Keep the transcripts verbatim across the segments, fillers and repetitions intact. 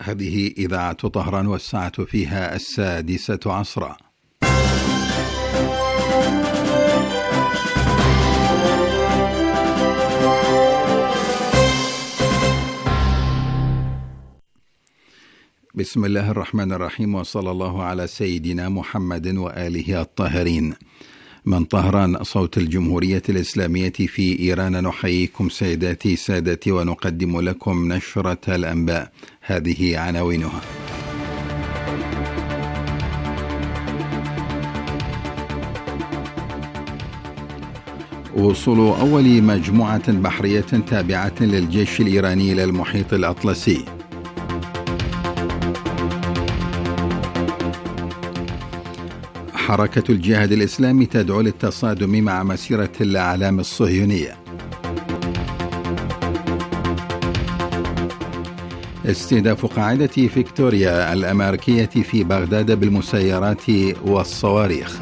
هذه إذاعة طهران والساعة فيها السادسة عصرا. بسم الله الرحمن الرحيم، وصلى الله على سيدنا محمد وآله الطاهرين. من طهران صوت الجمهورية الإسلامية في إيران، نحييكم سيداتي سادتي ونقدم لكم نشرة الأنباء. هذه عناوينها: وصول أول مجموعة بحرية تابعة للجيش الإيراني إلى المحيط الأطلسي. حركة الجهاد الإسلامي تدعو للتصادم مع مسيرة الأعلام الصهيونية. استهداف قاعدة فيكتوريا الأمريكية في بغداد بالمسيرات والصواريخ.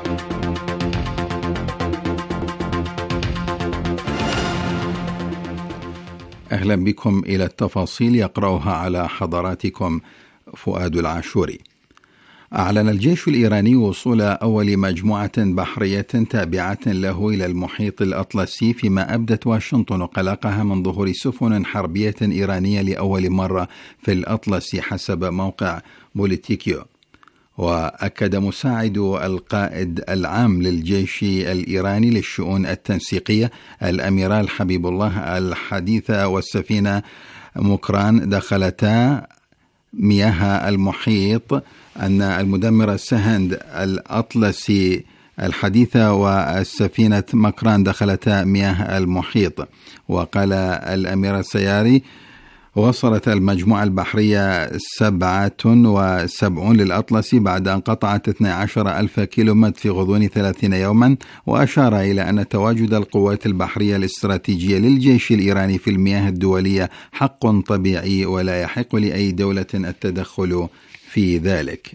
أهلا بكم إلى التفاصيل، يقرأها على حضراتكم فؤاد العاشوري. أعلن الجيش الإيراني وصول أول مجموعة بحرية تابعة له إلى المحيط الأطلسي، فيما أبدت واشنطن قلقها من ظهور سفن حربية إيرانية لأول مرة في الأطلسي حسب موقع بوليتيكيو. وأكد مساعد القائد العام للجيش الإيراني للشؤون التنسيقية الأميرال حبيب الله الحديثة والسفينة مكران دخلتا مياه المحيط أن المدمر السهند الأطلسي الحديثة والسفينة مكران دخلتا مياه المحيط. وقال الأمير السياري: وصلت المجموعة البحرية سبعة وسبعون للأطلسي بعد أن قطعت اثني عشر ألف كيلومتر في غضون ثلاثين يوما. وأشار إلى أن تواجد القوات البحرية الاستراتيجية للجيش الإيراني في المياه الدولية حق طبيعي، ولا يحق لأي دولة التدخل في ذلك.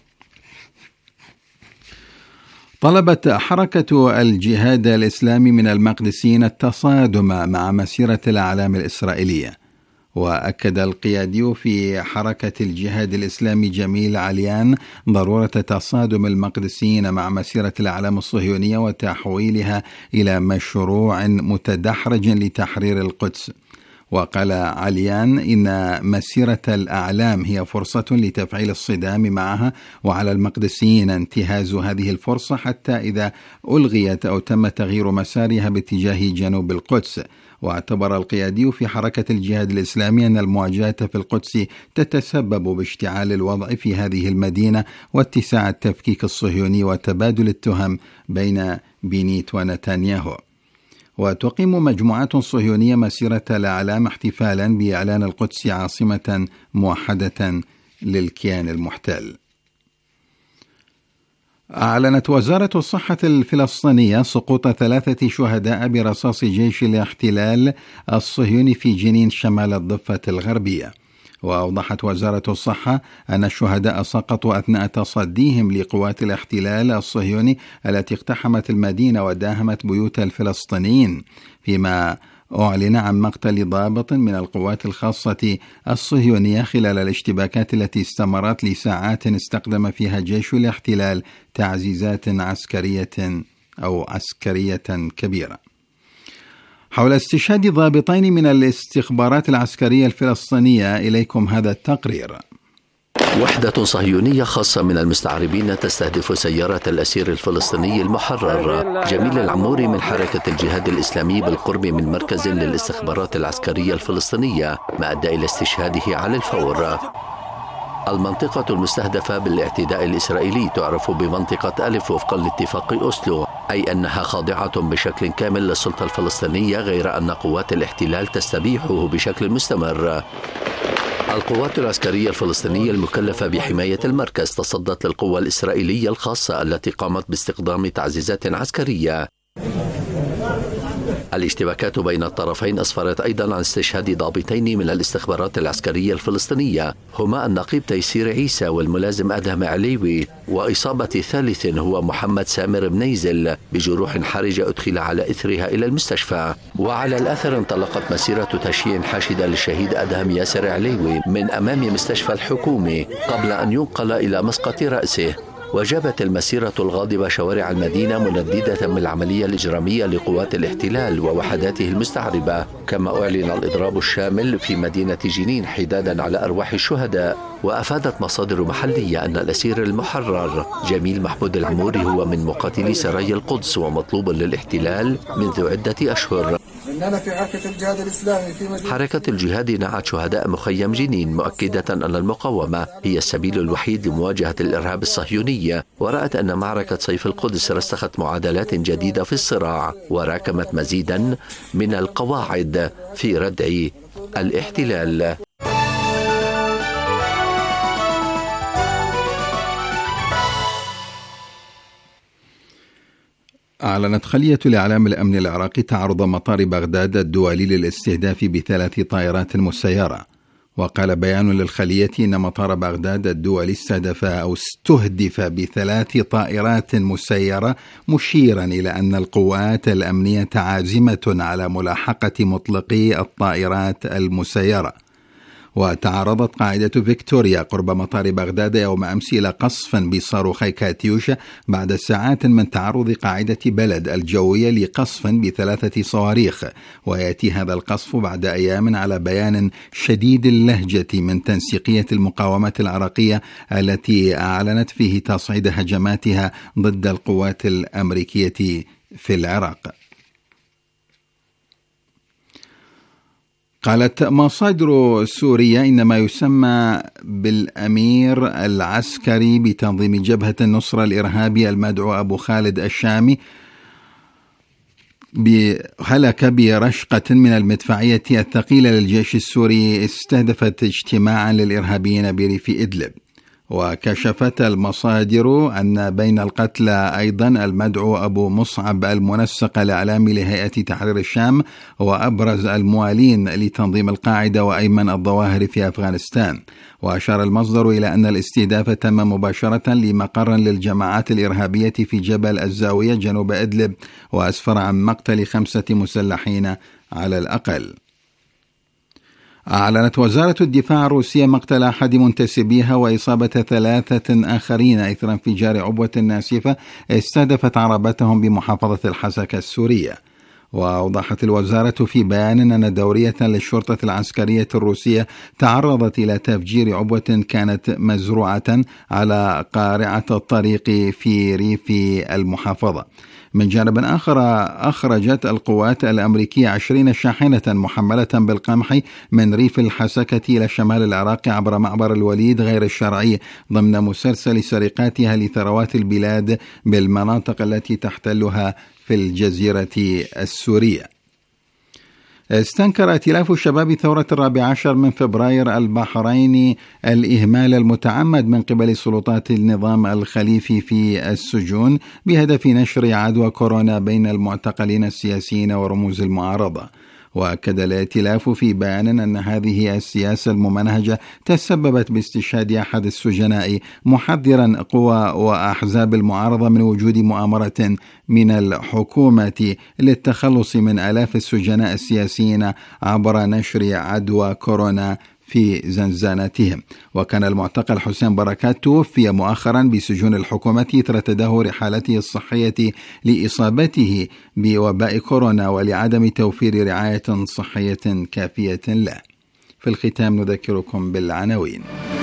طلبت حركة الجهاد الإسلامي من المقدسيين التصادم مع مسيرة الأعلام الإسرائيلية. وأكد القيادي في حركة الجهاد الإسلامي جميل عليان ضرورة تصادم المقدسيين مع مسيرة الأعلام الصهيونية وتحويلها إلى مشروع متدحرج لتحرير القدس. وقال عليان إن مسيرة الأعلام هي فرصة لتفعيل الصدام معها، وعلى المقدسيين انتهاز هذه الفرصة حتى إذا ألغيت أو تم تغيير مسارها باتجاه جنوب القدس. واعتبر القيادي في حركة الجهاد الإسلامي أن المواجهة في القدس تتسبب باشتعال الوضع في هذه المدينة واتساع التفكيك الصهيوني وتبادل التهم بين بنيت ونتنياهو. وتقيم مجموعات صهيونية مسيرة الأعلام احتفالا بإعلان القدس عاصمة موحدة للكيان المحتل. أعلنت وزارة الصحة الفلسطينية سقوط ثلاثة شهداء برصاص جيش الاحتلال الصهيوني في جنين شمال الضفة الغربية. وأوضحت وزارة الصحة أن الشهداء سقطوا أثناء تصديهم لقوات الاحتلال الصهيوني التي اقتحمت المدينة وداهمت بيوت الفلسطينيين، فيما أعلن عن مقتل ضابط من القوات الخاصة الصهيونية خلال الاشتباكات التي استمرت لساعات استخدم فيها جيش الاحتلال تعزيزات عسكرية أو عسكرية كبيرة. حول استشهاد ضابطين من الاستخبارات العسكرية الفلسطينية، إليكم هذا التقرير. وحدة صهيونية خاصة من المستعربين تستهدف سيارة الأسير الفلسطيني المحرر جميل العموري من حركة الجهاد الإسلامي بالقرب من مركز للاستخبارات العسكرية الفلسطينية، ما أدى إلى استشهاده على الفور. المنطقة المستهدفة بالاعتداء الإسرائيلي تعرف بمنطقة ألف وفقا لاتفاق أوسلو، أي أنها خاضعة بشكل كامل للسلطة الفلسطينية، غير أن قوات الاحتلال تستبيحه بشكل مستمر. القوات العسكرية الفلسطينية المكلفة بحماية المركز تصدت للقوى الإسرائيلية الخاصة التي قامت باستخدام تعزيزات عسكرية. الاشتباكات بين الطرفين أسفرت أيضا عن استشهاد ضابطين من الاستخبارات العسكرية الفلسطينية، هما النقيب تيسير عيسى والملازم أدهم عليوي، وإصابة ثالث هو محمد سامر بنيزل بجروح حرجة أدخل على إثرها إلى المستشفى. وعلى الأثر انطلقت مسيرة تشييع حاشدة للشهيد أدهم ياسر عليوي من أمام مستشفى الحكومي قبل أن ينقل إلى مسقط رأسه. وجابت المسيرة الغاضبة شوارع المدينة منددة بالعملية الإجرامية لقوات الاحتلال ووحداته المستعربة، كما أعلن الإضراب الشامل في مدينة جنين حدادا على أرواح الشهداء. وأفادت مصادر محلية أن الأسير المحرر جميل محمود العموري هو من مقاتلي سرايا القدس ومطلوب للاحتلال منذ عدة أشهر. إننا في حركة الجهاد الإسلامي في مدينة حركة الجهاد نعت شهداء مخيم جنين مؤكدة أن المقاومة هي السبيل الوحيد لمواجهة الإرهاب الصهيوني، ورأت أن معركة سيف القدس رسخت معادلات جديدة في الصراع وراكمت مزيدا من القواعد في ردع الاحتلال. أعلنت خلية الإعلام الأمن العراقي تعرض مطار بغداد الدولي للاستهداف بثلاث طائرات مسيرة. وقال بيان للخلية إن مطار بغداد الدولي استهدف أو استهدف بثلاث طائرات مسيرة، مشيرا إلى أن القوات الأمنية عازمة على ملاحقة مطلقي الطائرات المسيرة. وتعرضت قاعدة فيكتوريا قرب مطار بغداد يوم أمس إلى قصف بصاروخي كاتيوشا بعد ساعات من تعرض قاعدة بلد الجوية لقصف بثلاثة صواريخ. ويأتي هذا القصف بعد أيام على بيان شديد اللهجة من تنسيقية المقاومة العراقية التي أعلنت فيه تصعيد هجماتها ضد القوات الأمريكية في العراق. قالت مصادر سورية إن ما يسمى بالأمير العسكري بتنظيم جبهة النصرة الإرهابي المدعو أبو خالد الشامي هلك برشقة من المدفعية الثقيلة للجيش السوري استهدفت اجتماعا للإرهابيين بريف إدلب. وكشفت المصادر أن بين القتلى أيضا المدعو أبو مصعب المنسق الإعلامي لهيئة تحرير الشام وأبرز الموالين لتنظيم القاعدة وأيمن الظواهر في أفغانستان. وأشار المصدر إلى أن الاستهداف تم مباشرة لمقر للجماعات الإرهابية في جبل الزاوية جنوب إدلب، وأسفر عن مقتل خمسة مسلحين على الأقل. أعلنت وزارة الدفاع الروسية مقتل أحد منتسبيها وإصابة ثلاثة آخرين إثر انفجار عبوة ناسفة استهدفت عربتهم بمحافظة الحسكة السورية. وأوضحت الوزارة في بيان أن دورية للشرطة العسكرية الروسية تعرضت إلى تفجير عبوة كانت مزروعة على قارعة الطريق في ريف المحافظة. من جانب آخر، أخرجت القوات الأمريكية عشرين شاحنة محملة بالقمح من ريف الحسكة إلى شمال العراق عبر معبر الوليد غير الشرعي ضمن مسلسل سرقاتها لثروات البلاد بالمناطق التي تحتلها في الجزيرة السورية. استنكر ائتلاف شباب ثورة الرابع عشر من فبراير البحريني الإهمال المتعمد من قبل سلطات النظام الخليفي في السجون بهدف نشر عدوى كورونا بين المعتقلين السياسيين ورموز المعارضة. وأكد الائتلاف في بيان أن هذه السياسة الممنهجة تسببت باستشهاد أحد السجناء، محذرا قوى وأحزاب المعارضة من وجود مؤامرة من الحكومة للتخلص من آلاف السجناء السياسيين عبر نشر عدوى كورونا في زنزانتهم. وكان المعتقل حسين بركات توفي مؤخرا بسجون الحكومة إثر تدهور حالته الصحية لإصابته بوباء كورونا ولعدم توفير رعاية صحية كافية له. في الختام نذكركم بالعناوين.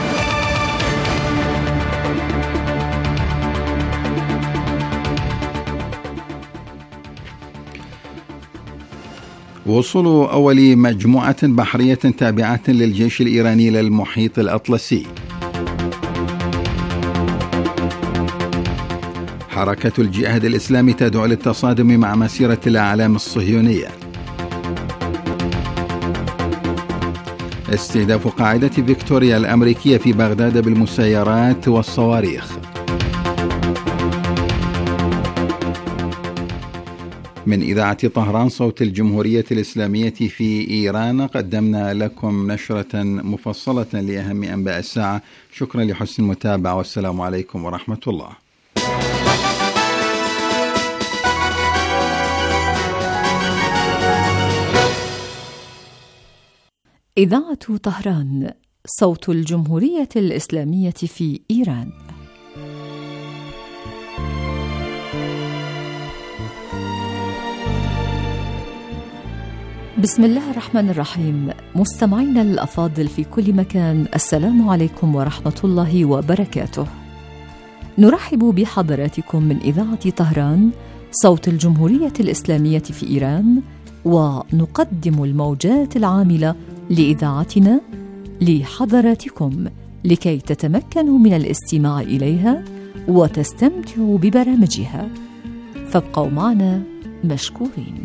وصول أول مجموعة بحرية تابعة للجيش الإيراني للمحيط الأطلسي. حركة الجهاد الإسلامي تدعو للتصادم مع مسيرة الأعلام الصهيونية. استهداف قاعدة فيكتوريا الأمريكية في بغداد بالمسيرات والصواريخ. من إذاعة طهران صوت الجمهورية الإسلامية في إيران قدمنا لكم نشرة مفصلة لأهم أنباء الساعة. شكرا لحسن المتابعة، والسلام عليكم ورحمة الله. إذاعة طهران صوت الجمهورية الإسلامية في إيران. بسم الله الرحمن الرحيم. مستمعينا الأفاضل في كل مكان، السلام عليكم ورحمة الله وبركاته. نرحب بحضراتكم من إذاعة طهران صوت الجمهورية الإسلامية في إيران، ونقدم الموجات العاملة لإذاعتنا لحضراتكم لكي تتمكنوا من الاستماع إليها وتستمتعوا ببرامجها، فابقوا معنا مشكورين.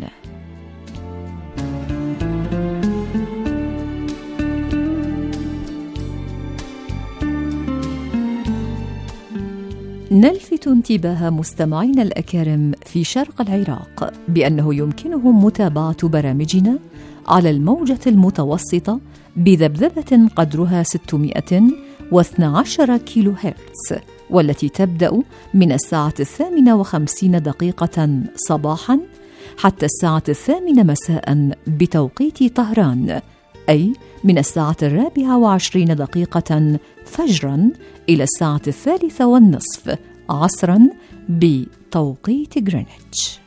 نلفت انتباه مستمعينا الأكارم في شرق العراق بأنه يمكنهم متابعة برامجنا على الموجة المتوسطة بذبذبة قدرها ستمائة واثني عشر كيلو هرتز، والتي تبدأ من الساعة الثامنة وخمسين دقيقة صباحا حتى الساعة الثامنة مساء بتوقيت طهران، أي من الساعة الرابعة وعشرين دقيقة فجرا إلى الساعة الثالثة والنصف عصرا بتوقيت غرينتش.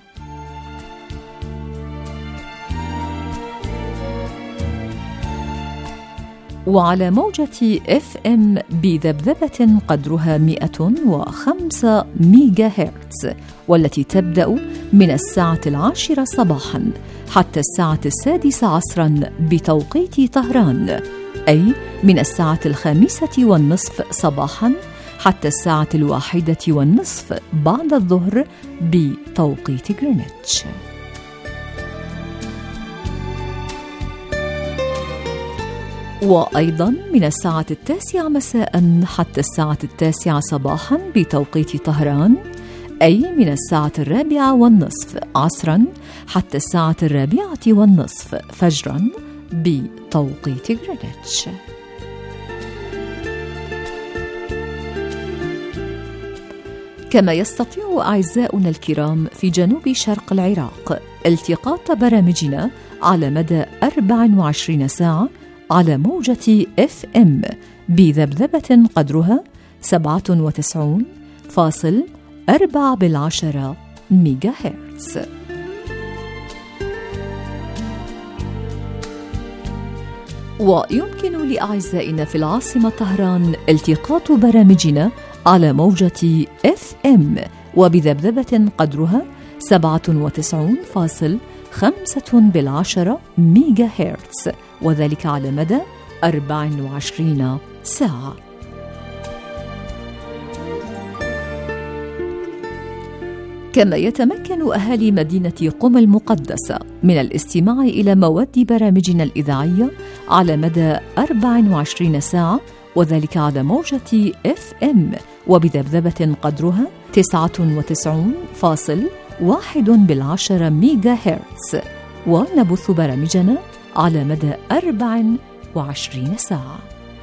وعلى موجة إف إم بذبذبة قدرها مئة وخمسة ميجا هرتز، والتي تبدأ من الساعة العاشرة صباحا حتى الساعة السادسة عصرا بتوقيت طهران، أي من الساعة الخامسة والنصف صباحا حتى الساعة الواحدة والنصف بعد الظهر بتوقيت غرينتش. وأيضا من الساعة التاسعة مساء حتى الساعة التاسعة صباحا بتوقيت طهران، أي من الساعة الرابعة والنصف عصرا حتى الساعة الرابعة والنصف فجرا بتوقيت غرينتش. كما يستطيع أعزاؤنا الكرام في جنوب شرق العراق التقاط برامجنا على مدى أربع وعشرين ساعة على موجة إف إم بذبذبة قدرها سبعة وتسعين فاصل أربعة بالعشرة ميجا هرتز. ويمكن لأعزائنا في العاصمة طهران التقاط برامجنا على موجة إف إم وبذبذبة قدرها سبعة وتسعين فاصل خمسة بالعشرة ميجا هرتز، وذلك على مدى أربع وعشرين ساعة. كما يتمكن أهالي مدينة قم المقدسة من الاستماع إلى مواد برامجنا الإذاعية على مدى أربع وعشرين ساعة، وذلك على موجة إف إم وبذبذبة قدرها تسعة وتسعين فاصل واحد بالعشرة ميجا هرتز، ونبث برامجنا على مدى أربع وعشرين ساعة.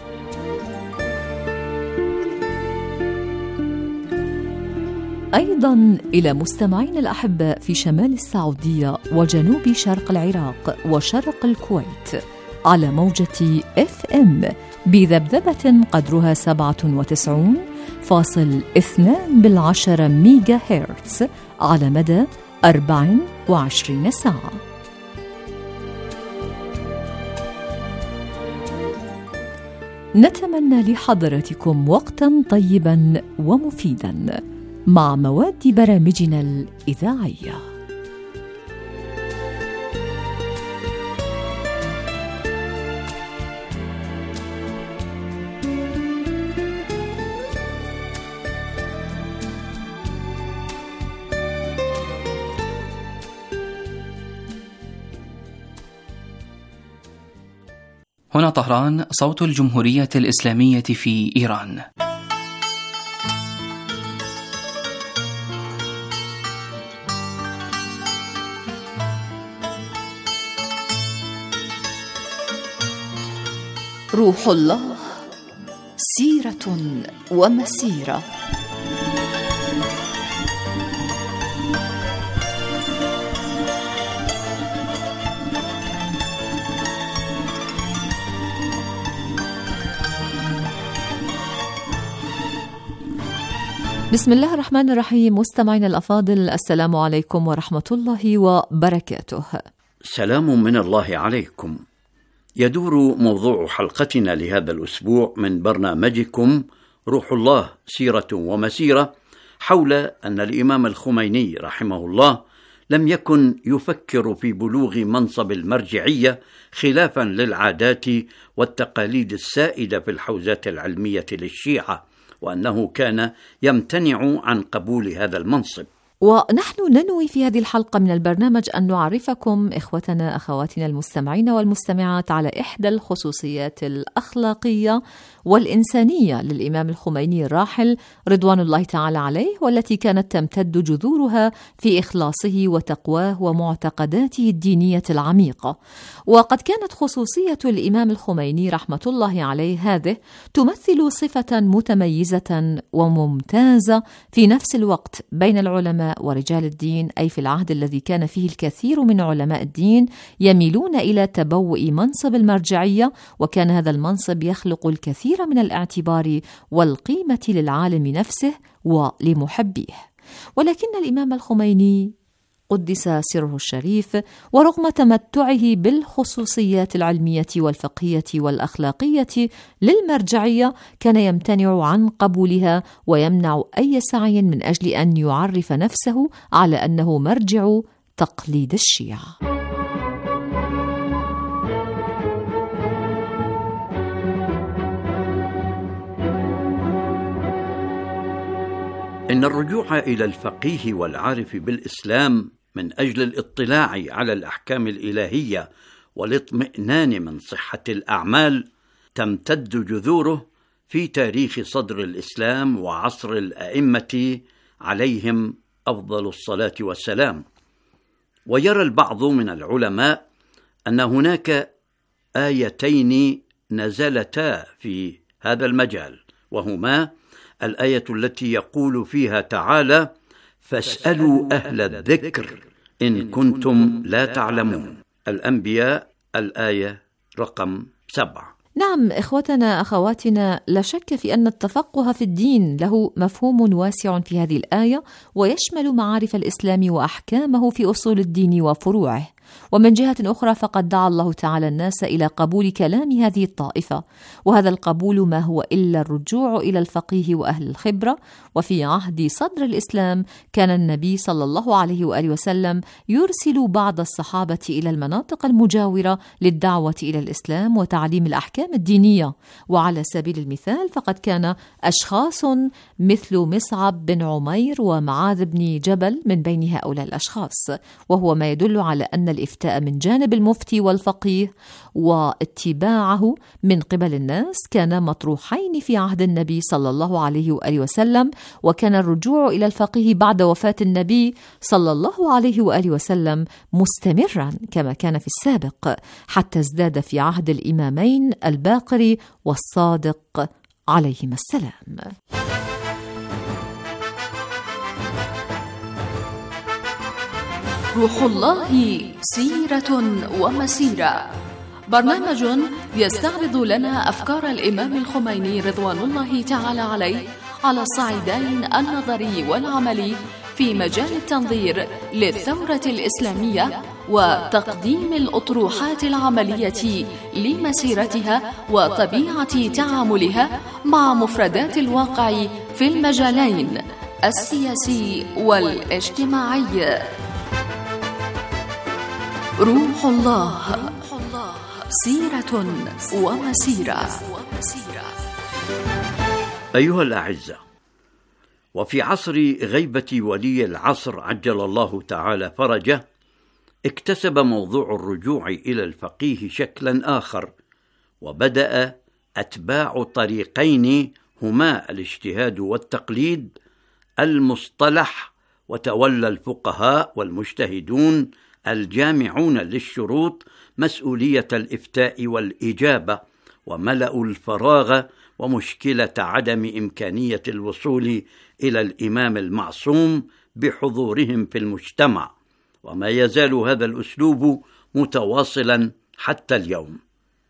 أيضا إلى مستمعين الأحباء في شمال السعودية وجنوب شرق العراق وشرق الكويت على موجة إف إم بذبذبة قدرها سبعة وتسعين فاصل اثنان بالعشرة ميجا هرتز على مدى أربع وعشرين ساعة. نتمنى لحضراتكم وقتا طيبا ومفيدا مع مواد برامجنا الإذاعية. هنا طهران صوت الجمهورية الإسلامية في إيران. روح الله سيرة ومسيرة. بسم الله الرحمن الرحيم. مستمعينا الأفاضل، السلام عليكم ورحمة الله وبركاته. سلام من الله عليكم. يدور موضوع حلقتنا لهذا الأسبوع من برنامجكم روح الله سيرة ومسيرة حول أن الإمام الخميني رحمه الله لم يكن يفكر في بلوغ منصب المرجعية خلافا للعادات والتقاليد السائدة في الحوزات العلمية للشيعة، وأنه كان يمتنع عن قبول هذا المنصب. ونحن ننوي في هذه الحلقة من البرنامج أن نعرفكم إخوتنا أخواتنا المستمعين والمستمعات على إحدى الخصوصيات الأخلاقية والإنسانية للإمام الخميني الراحل رضوان الله تعالى عليه، والتي كانت تمتد جذورها في إخلاصه وتقواه ومعتقداته الدينية العميقة. وقد كانت خصوصية الإمام الخميني رحمة الله عليه هذه تمثل صفة متميزة وممتازة في نفس الوقت بين العلماء ورجال الدين، أي في العهد الذي كان فيه الكثير من علماء الدين يميلون إلى تبوء منصب المرجعية، وكان هذا المنصب يخلق الكثير من الاعتبار والقيمة للعالم نفسه ولمحبيه. ولكن الإمام الخميني قدس سره الشريف ورغم تمتعه بالخصوصيات العلمية والفقهية والأخلاقية للمرجعية كان يمتنع عن قبولها ويمنع أي سعي من أجل أن يعرف نفسه على أنه مرجع تقليد الشيعة. إن الرجوع إلى الفقيه والعارف بالإسلام من أجل الاطلاع على الأحكام الإلهية والاطمئنان من صحة الأعمال تمتد جذوره في تاريخ صدر الإسلام وعصر الأئمة عليهم أفضل الصلاة والسلام. ويرى البعض من العلماء أن هناك آيتين نزلتا في هذا المجال، وهما الآية التي يقول فيها تعالى: فاسألوا أهل الذكر إن كنتم لا تعلمون، الأنبياء الآية رقم سبعة. نعم إخوتنا أخواتنا، لا شك في أن التفقه في الدين له مفهوم واسع في هذه الآية، ويشمل معارف الإسلام وأحكامه في أصول الدين وفروعه. ومن جهة أخرى فقد دعا الله تعالى الناس إلى قبول كلام هذه الطائفة، وهذا القبول ما هو إلا الرجوع إلى الفقيه وأهل الخبرة. وفي عهد صدر الإسلام كان النبي صلى الله عليه وآله وسلم يرسل بعض الصحابة إلى المناطق المجاورة للدعوة إلى الإسلام وتعليم الأحكام الدينية. وعلى سبيل المثال فقد كان أشخاص مثل مصعب بن عمير ومعاذ بن جبل من بين هؤلاء الأشخاص، وهو ما يدل على أن الإفتاء من جانب المفتي والفقيه واتباعه من قبل الناس كان مطروحين في عهد النبي صلى الله عليه وآله وسلم، وكان الرجوع إلى الفقيه بعد وفاة النبي صلى الله عليه وآله وسلم مستمرا كما كان في السابق، حتى ازداد في عهد الإمامين الباقر والصادق عليهما السلام. روح الله سيرة ومسيرة، برنامج يستعرض لنا أفكار الإمام الخميني رضوان الله تعالى عليه على الصعيدين النظري والعملي في مجال التنظير للثورة الإسلامية وتقديم الأطروحات العملية لمسيرتها وطبيعة تعاملها مع مفردات الواقع في المجالين السياسي والاجتماعي. روح الله سيرة ومسيرة. أيها الأعزاء، وفي عصر غيبة ولي العصر عجل الله تعالى فرجه، اكتسب موضوع الرجوع إلى الفقيه شكلا آخر، وبدأ أتباع طريقين هما الاجتهاد والتقليد المصطلح، وتولى الفقهاء والمجتهدون الجامعون للشروط مسؤولية الإفتاء والإجابة، وملأوا الفراغ ومشكلة عدم إمكانية الوصول إلى الإمام المعصوم بحضورهم في المجتمع، وما يزال هذا الأسلوب متواصلا حتى اليوم.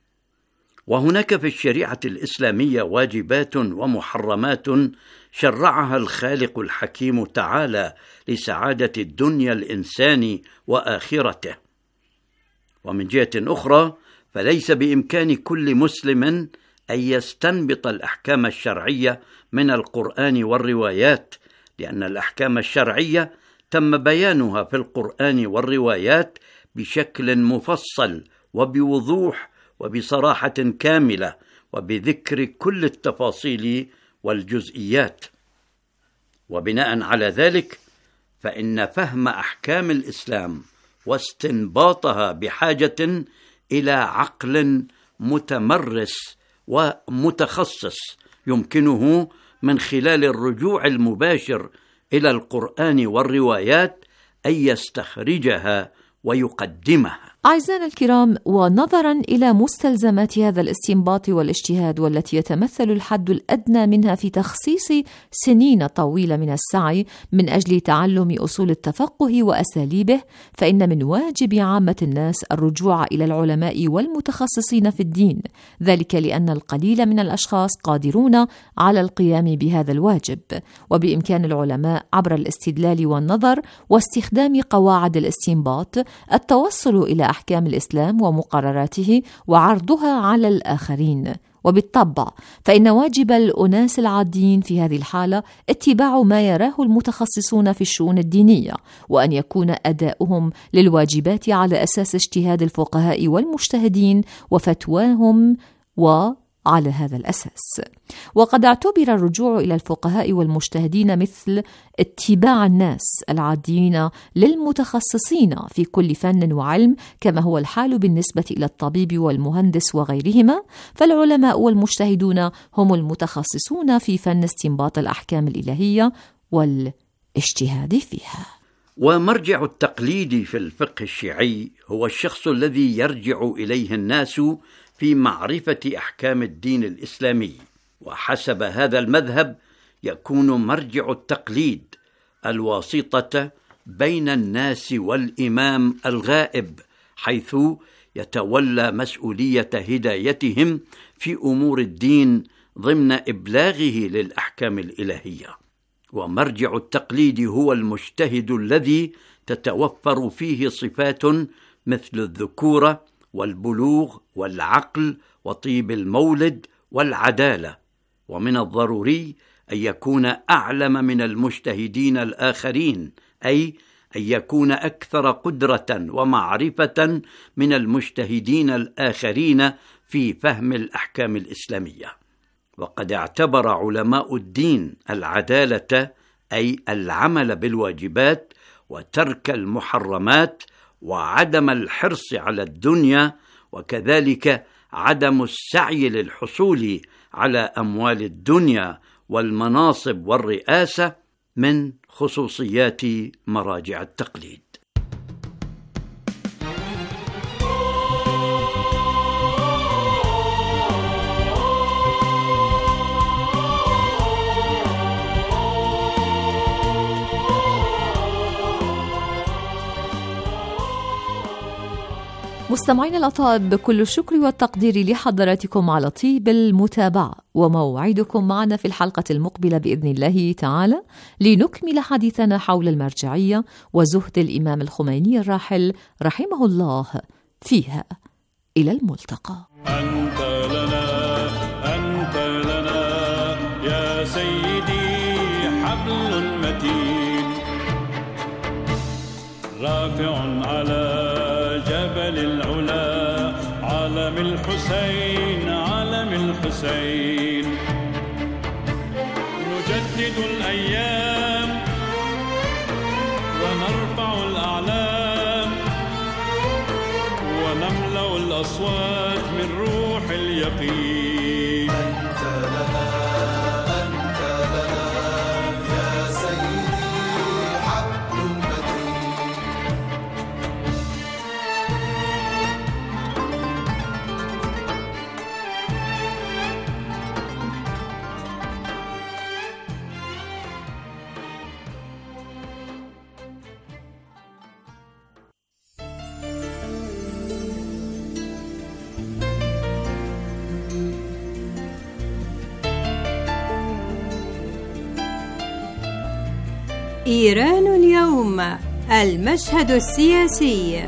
وهناك في الشريعة الإسلامية واجبات ومحرمات شرعها الخالق الحكيم تعالى لسعادة الدنيا الإنسان وآخرته. ومن جهة أخرى فليس بإمكان كل مسلم أن يستنبط الأحكام الشرعية من القرآن والروايات، لأن الأحكام الشرعية تم بيانها في القرآن والروايات بشكل مفصل وبوضوح وبصراحة كاملة وبذكر كل التفاصيل والجزئيات. وبناء على ذلك فإن فهم أحكام الإسلام واستنباطها بحاجة إلى عقل متمرس ومتخصص يمكنه من خلال الرجوع المباشر إلى القرآن والروايات أن يستخرجها ويقدمها. أعزائنا الكرام، ونظرا إلى مستلزمات هذا الاستنباط والاجتهاد والتي يتمثل الحد الأدنى منها في تخصيص سنين طويلة من السعي من أجل تعلم أصول التفقه وأساليبه، فإن من واجب عامة الناس الرجوع إلى العلماء والمتخصصين في الدين، ذلك لأن القليل من الأشخاص قادرون على القيام بهذا الواجب، وبإمكان العلماء عبر الاستدلال والنظر واستخدام قواعد الاستنباط التوصل إلى أحكام الإسلام ومقرراته وعرضها على الآخرين. وبالطبع فإن واجب الأناس العاديين في هذه الحالة اتباع ما يراه المتخصصون في الشؤون الدينية، وأن يكون أداؤهم للواجبات على أساس اجتهاد الفقهاء والمجتهدين وفتواهم و على هذا الأساس. وقد اعتبر الرجوع إلى الفقهاء والمجتهدين مثل اتباع الناس العاديين للمتخصصين في كل فن وعلم، كما هو الحال بالنسبة إلى الطبيب والمهندس وغيرهما، فالعلماء والمجتهدون هم المتخصصون في فن استنباط الأحكام الإلهية والاجتهاد فيها. ومرجع التقليد في الفقه الشيعي هو الشخص الذي يرجع إليه الناس في معرفة أحكام الدين الإسلامي، وحسب هذا المذهب يكون مرجع التقليد الواسطة بين الناس والإمام الغائب، حيث يتولى مسؤولية هدايتهم في أمور الدين ضمن إبلاغه للأحكام الإلهية. ومرجع التقليد هو المجتهد الذي تتوفر فيه صفات مثل الذكورة والبلوغ والعقل وطيب المولد والعدالة. ومن الضروري أن يكون أعلم من المجتهدين الآخرين، أي أن يكون أكثر قدرة ومعرفة من المجتهدين الآخرين في فهم الأحكام الإسلامية. وقد اعتبر علماء الدين العدالة أي العمل بالواجبات وترك المحرمات وعدم الحرص على الدنيا، وكذلك عدم السعي للحصول على أموال الدنيا والمناصب والرئاسة من خصوصيات مراجع التقليد. مستمعين الأطيب، بكل الشكر والتقدير لحضراتكم على طيب المتابعة، وموعدكم معنا في الحلقة المقبلة بإذن الله تعالى لنكمل حديثنا حول المرجعية وزهد الإمام الخميني الراحل رحمه الله فيها. إلى الملتقى. أنت لنا أنت لنا يا سيدي حبل متين رافع على جبل العلا علم الحسين علم الحسين. نجدد الأيام ونرفع الأعلام ونملأ الأصوات من روح اليقين. أنت لنا أنت لنا يا سيدي حبل متين. إيران اليوم، المشهد السياسي.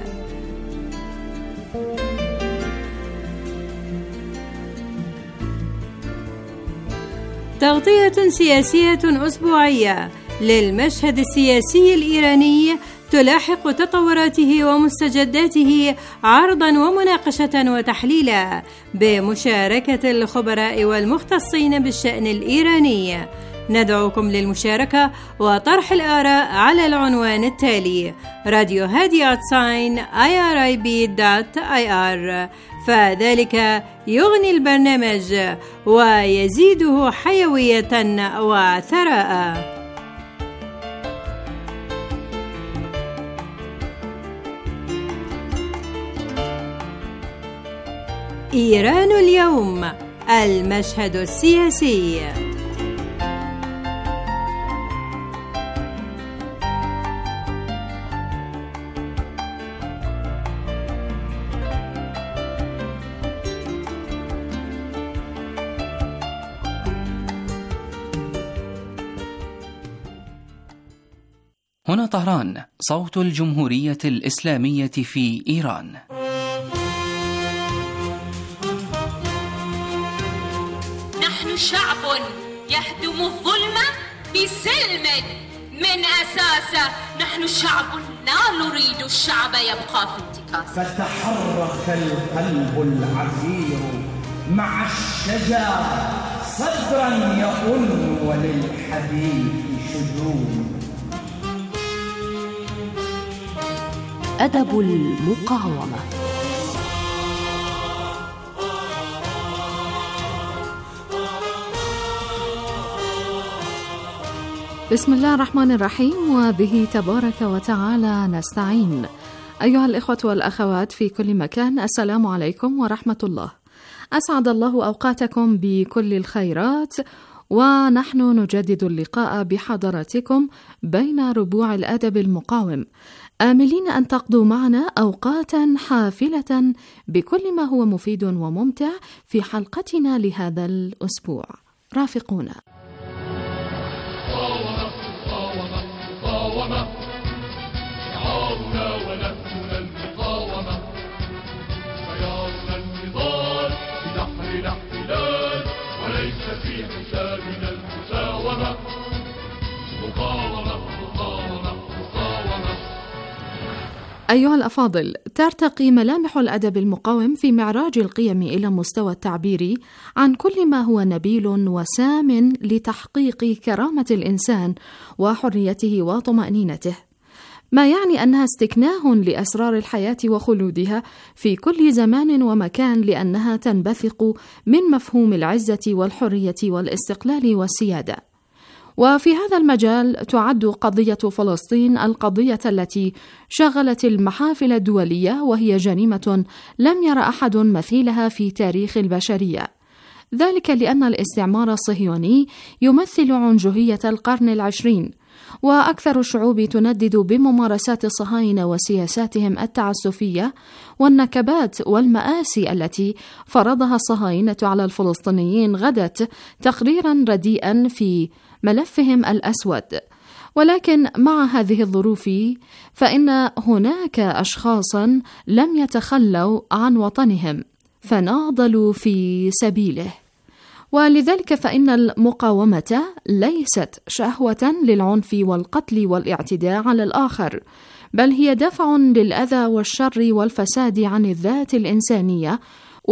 تغطية سياسية أسبوعية للمشهد السياسي الإيراني تلاحق تطوراته ومستجداته عرضا ومناقشة وتحليلا بمشاركة الخبراء والمختصين بالشأن الإيراني. ندعوكم للمشاركة وطرح الآراء على العنوان التالي: راديو هادي آتساين آي آر آي بي دوت آي آر، فذلك يغني البرنامج ويزيده حيوية وثراء. إيران اليوم، المشهد السياسي. هنا طهران، صوت الجمهورية الإسلامية في إيران. نحن شعب يهدم الظلم بسلم من أساسه. نحن شعب لا نريد الشعب يبقى في انتكاسه. فتحرك القلب العفير مع الشجر صدرا يؤن وللحديث شجون. أدب المقاومة. بسم الله الرحمن الرحيم، وبه تبارك وتعالى نستعين. أيها الإخوة والأخوات في كل مكان، السلام عليكم ورحمة الله. أسعد الله أوقاتكم بكل الخيرات، ونحن نجدد اللقاء بحضراتكم بين ربوع الأدب المقاوم، آملين أن تقضوا معنا أوقاتا حافلة بكل ما هو مفيد وممتع في حلقتنا لهذا الأسبوع. رافقونا. مقاومة مقاومة مقاومة، شعارنا ونهجنا المقاومة، خيارنا النضال في بحر الاحتلال وليس في حسابنا المساومة. مقاومة مقاومة مقاومة. أيها الأفاضل، ترتقي ملامح الأدب المقاوم في معراج القيم إلى مستوى التعبير عن كل ما هو نبيل وسام لتحقيق كرامة الإنسان وحريته وطمأنينته، ما يعني أنها استكناه لأسرار الحياة وخلودها في كل زمان ومكان، لأنها تنبثق من مفهوم العزة والحرية والاستقلال والسيادة. وفي هذا المجال تعد قضية فلسطين القضية التي شغلت المحافل الدولية، وهي جريمة لم ير أحد مثيلها في تاريخ البشرية، ذلك لأن الاستعمار الصهيوني يمثل عنجهية القرن العشرين، وأكثر الشعوب تندد بممارسات الصهاينة وسياساتهم التعسفية والنكبات والمآسي التي فرضها الصهاينة على الفلسطينيين غدت تقريرا رديئا في ملفهم الأسود. ولكن مع هذه الظروف فإن هناك أشخاصا لم يتخلوا عن وطنهم فناضلوا في سبيله، ولذلك فإن المقاومة ليست شهوة للعنف والقتل والاعتداء على الآخر، بل هي دفع للأذى والشر والفساد عن الذات الإنسانية،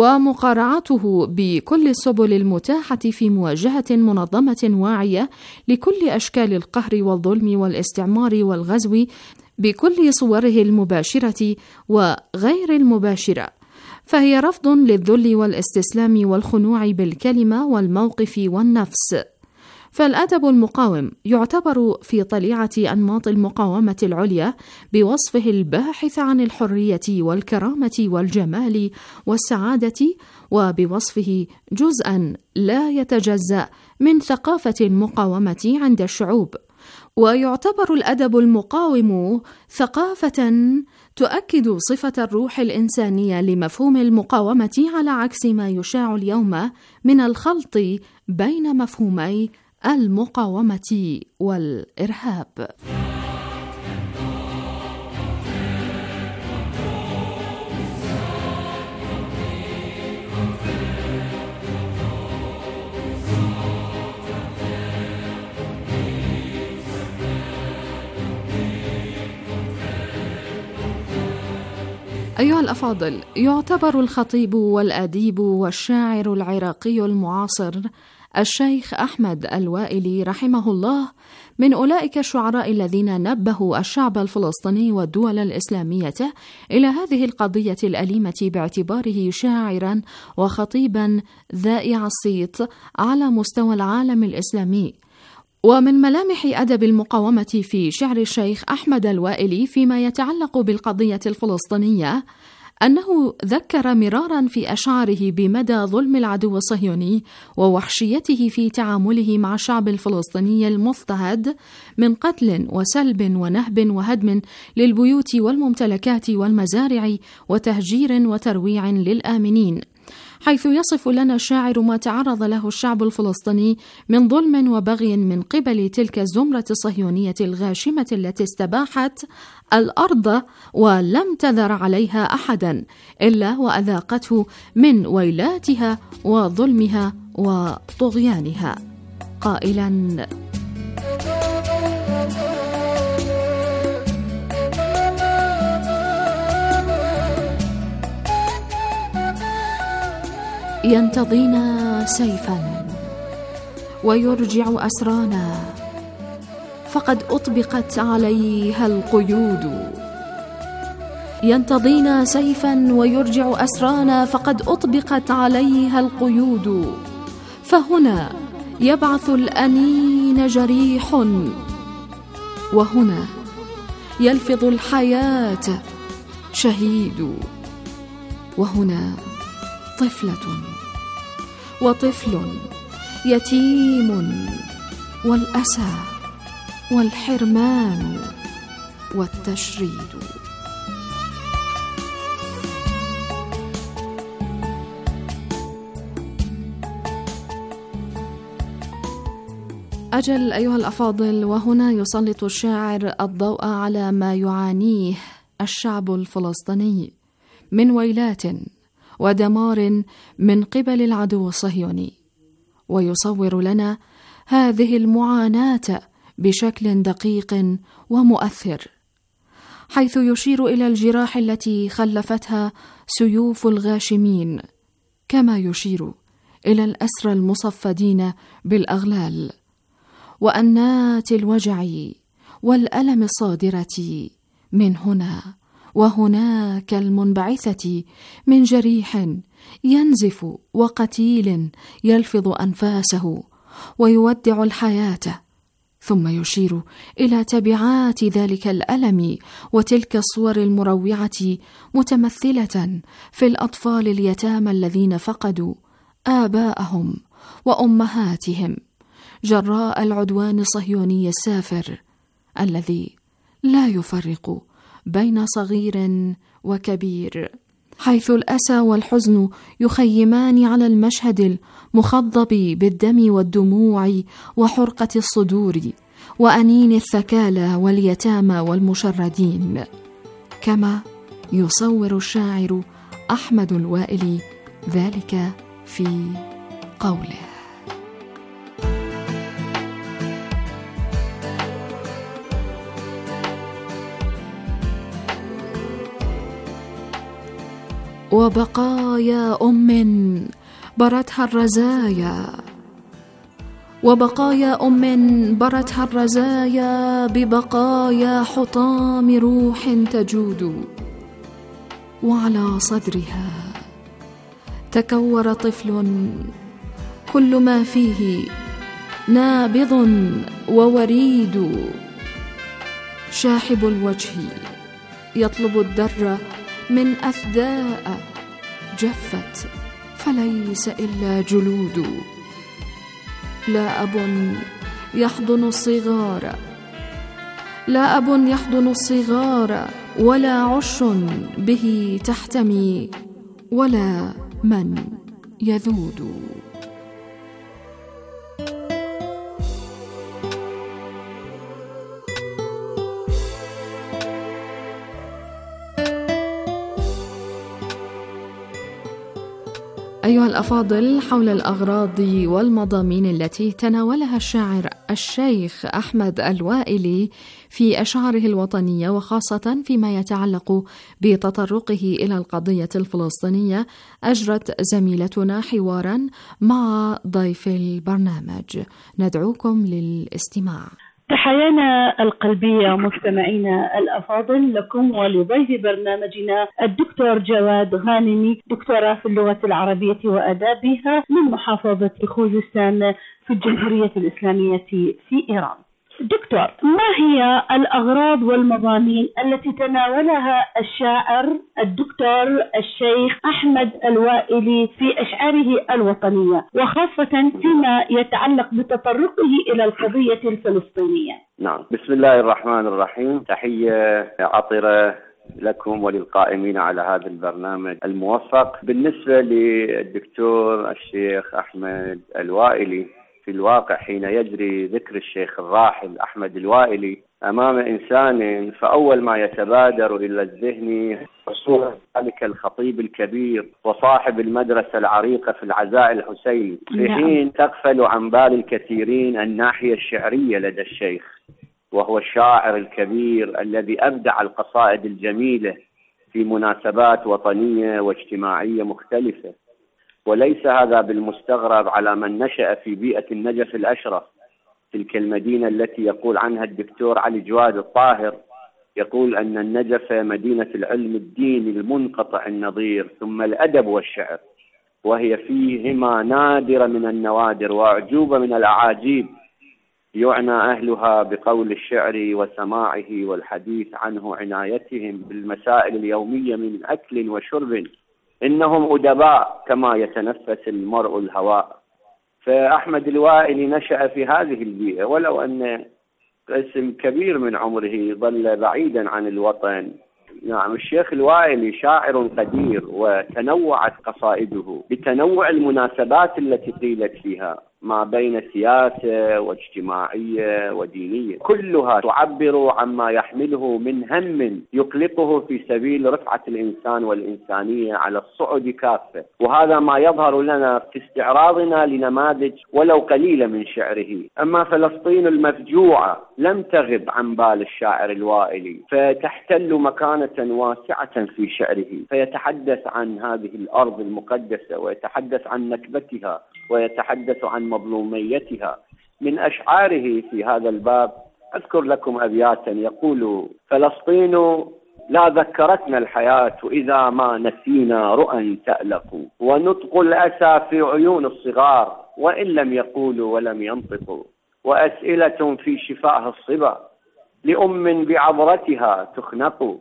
ومقارعته بكل السبل المتاحة في مواجهة منظمة واعية لكل أشكال القهر والظلم والاستعمار والغزو بكل صوره المباشرة وغير المباشرة. فهي رفض للذل والاستسلام والخنوع بالكلمة والموقف والنفس. فالأدب المقاوم يعتبر في طليعة أنماط المقاومة العليا بوصفه الباحث عن الحرية والكرامة والجمال والسعادة، وبوصفه جزءا لا يتجزأ من ثقافة المقاومة عند الشعوب. ويعتبر الأدب المقاوم ثقافة تؤكد صفة الروح الإنسانية لمفهوم المقاومة، على عكس ما يشاع اليوم من الخلط بين مفهومي المقاومة والإرهاب. أيها الأفاضل، يعتبر الخطيب والأديب والشاعر العراقي المعاصر الشيخ أحمد الوائلي رحمه الله من أولئك الشعراء الذين نبهوا الشعب الفلسطيني والدول الإسلامية إلى هذه القضية الأليمة باعتباره شاعرا وخطيبا ذائع الصيت على مستوى العالم الإسلامي. ومن ملامح أدب المقاومة في شعر الشيخ أحمد الوائلي فيما يتعلق بالقضية الفلسطينية أنه ذكر مرارا في أشعاره بمدى ظلم العدو الصهيوني ووحشيته في تعامله مع الشعب الفلسطيني المضطهد من قتل وسلب ونهب وهدم للبيوت والممتلكات والمزارع وتهجير وترويع للآمنين، حيث يصف لنا الشاعر ما تعرض له الشعب الفلسطيني من ظلم وبغي من قبل تلك الزمرة الصهيونية الغاشمة التي استباحت الأرض ولم تذر عليها أحدا إلا وأذاقته من ويلاتها وظلمها وطغيانها، قائلا: ينتضينا سيفا ويرجع أسرانا فقد أطبقت عليها القيود. ينتضينا سيفا ويرجع أسرانا فقد أطبقت عليها القيود، فهنا يبعث الأنين جريح وهنا يلفظ الحياة شهيد، وهنا طفلة وطفل يتيم والأسى والحرمان والتشريد. أجل أيها الأفاضل، وهنا يسلط الشاعر الضوء على ما يعانيه الشعب الفلسطيني من ويلات ودمار من قبل العدو الصهيوني، ويصور لنا هذه المعاناة بشكل دقيق ومؤثر، حيث يشير إلى الجراح التي خلفتها سيوف الغاشمين، كما يشير إلى الأسرى المصفدين بالأغلال وأنات الوجع والألم الصادرة من هنا وهناك المنبعثة من جريح ينزف وقتيل يلفظ أنفاسه ويودع الحياة، ثم يشير إلى تبعات ذلك الألم وتلك الصور المروعة متمثلة في الأطفال اليتامى الذين فقدوا آباءهم وأمهاتهم جراء العدوان الصهيوني السافر الذي لا يفرق بين صغير وكبير، حيث الأسى والحزن يخيمان على المشهد المخضب بالدم والدموع وحرقة الصدور وأنين الثكالى واليتامى والمشردين، كما يصور الشاعر أحمد الوائلي ذلك في قوله: وبقايا أم برتها الرزايا وبقايا أم برتها الرزايا ببقايا حطام روح تجود، وعلى صدرها تكور طفل كل ما فيه نابض ووريد، شاحب الوجه يطلب الدر من أثداء جفت فليس إلا جلود، لا أب يحضن الصغار لا أب يحضن الصغار ولا عش به تحتمي ولا من يذود. أيها الأفاضل، حول الأغراض والمضامين التي تناولها الشاعر الشيخ أحمد الوائلي في أشعاره الوطنية، وخاصة فيما يتعلق بتطرقه إلى القضية الفلسطينية، أجرت زميلتنا حوارا مع ضيف البرنامج. ندعوكم للاستماع. تحيانا القلبية مستمعينا الأفاضل لكم ولضيف برنامجنا الدكتور جواد غانمي، دكتوراه في اللغة العربية وآدابها من محافظة خوزستان في الجمهورية الإسلامية في إيران. دكتور، ما هي الأغراض والمضامين التي تناولها الشاعر الدكتور الشيخ أحمد الوائلي في أشعاره الوطنية، وخاصة فيما يتعلق بتطرقه إلى القضية الفلسطينية؟ نعم، بسم الله الرحمن الرحيم. تحية عطرة لكم وللقائمين على هذا البرنامج الموفق. بالنسبة للدكتور الشيخ أحمد الوائلي، في الواقع حين يجري ذكر الشيخ الراحل أحمد الوائلي أمام إنسان، فأول ما يتبادر إلى الذهن صورة ذلك الخطيب الكبير وصاحب المدرسة العريقة في العزاء الحسيني، في حين تغفل عن بال الكثيرين الناحية الشعرية لدى الشيخ، وهو الشاعر الكبير الذي أبدع القصائد الجميلة في مناسبات وطنية واجتماعية مختلفة. وليس هذا بالمستغرب على من نشأ في بيئة النجف الأشرف، تلك المدينة التي يقول عنها الدكتور علي جواد الطاهر، يقول أن النجف مدينة العلم الديني المنقطع النظير ثم الأدب والشعر، وهي فيهما نادرة من النوادر وأعجوبة من الأعاجيب، يعنى أهلها بقول الشعر وسماعه والحديث عنه عنايتهم بالمسائل اليومية من أكل وشرب، إنهم أدباء كما يتنفس المرء الهواء. فأحمد الوائلي نشأ في هذه البيئة، ولو أن قسم كبير من عمره ظل بعيدا عن الوطن. نعم، الشيخ الوائلي شاعر قدير، وتنوعت قصائده بتنوع المناسبات التي قيلت فيها ما بين سياسة واجتماعية ودينية، كلها تعبر عما يحمله من هم يقلقه في سبيل رفعة الإنسان والإنسانية على الصعد كافة. وهذا ما يظهر لنا في استعراضنا لنماذج ولو قليلة من شعره. أما فلسطين المفجوعة لم تغب عن بال الشاعر الوائلي، فتحتل مكانة واسعة في شعره، فيتحدث عن هذه الأرض المقدسة، ويتحدث عن نكبتها، ويتحدث عن مظلوميتها. من أشعاره في هذا الباب أذكر لكم أبياتا يقول: فلسطين لا ذكرتنا الحياة إذا ما نسينا رؤى تألق، ونطق الأسى في عيون الصغار وإن لم يقولوا ولم ينطقوا، وأسئلة في شفاه الصبا لأم بعبرتها تخنق،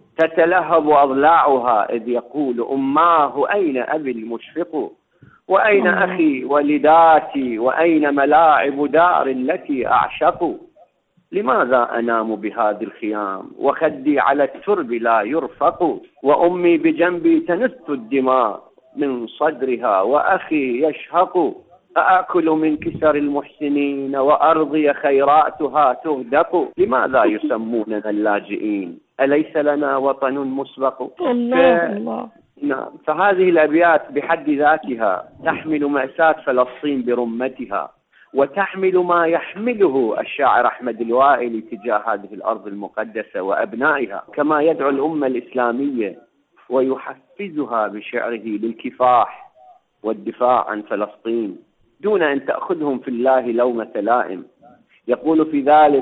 تتلهب أضلاعها إذ يقول أماه أين أبي المشفق، وأين أخي ولداتي، وأين ملاعب دار التي أعشق، لماذا أنام بهذه الخيام وخدي على الترب لا يرفق، وأمي بجنبي تنث الدماء من صدرها وأخي يشهق، أأكل من كسر المحسنين وأرضي خيراتها تهدق، لماذا يسموننا اللاجئين أليس لنا وطن مسبق. الله الله. نعم، فهذه الأبيات بحد ذاتها تحمل مأساة فلسطين برمتها، وتحمل ما يحمله الشاعر أحمد الوائلي تجاه هذه الأرض المقدسة وأبنائها، كما يدعو الأمة الإسلامية ويحفزها بشعره للكفاح والدفاع عن فلسطين دون أن تأخذهم في الله لومة لائم. يقول في ذلك: